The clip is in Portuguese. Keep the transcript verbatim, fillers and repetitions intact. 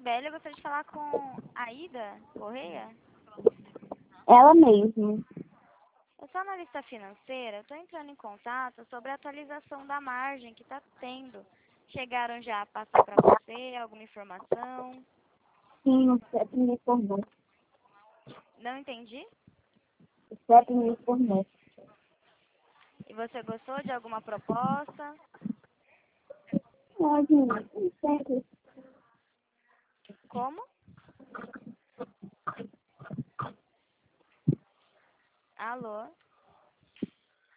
Cibele, eu gostaria de falar com a Ida Correia. Ela mesma. Eu sou analista financeira, estou entrando em contato sobre a atualização da margem que está tendo. Chegaram já a passar para você alguma informação? Sim, o C E P me informou. Não entendi. O C E P me informou. E você gostou de alguma proposta? Pode, não sempre. Como? Alô?